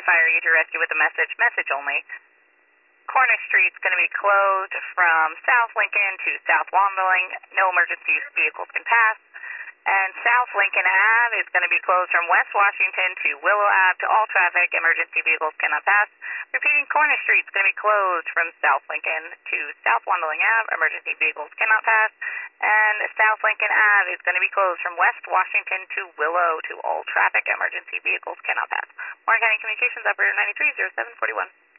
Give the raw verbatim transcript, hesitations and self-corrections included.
Fire User Rescue with a message, message only. Cornish Street's going to be closed from South Lincoln to South Wandling. No emergency vehicles can pass. And South Lincoln Ave is going to be closed from West Washington to Willow Ave to all traffic. Emergency vehicles cannot pass. Repeating, Cornish Street is going to be closed from South Lincoln to South Wandling Ave. Emergency vehicles cannot pass. And South Lincoln Ave is going to be closed from West Washington to Willow to all traffic. Emergency vehicles cannot pass. Warren County Communications Operator nine three zero seven four one.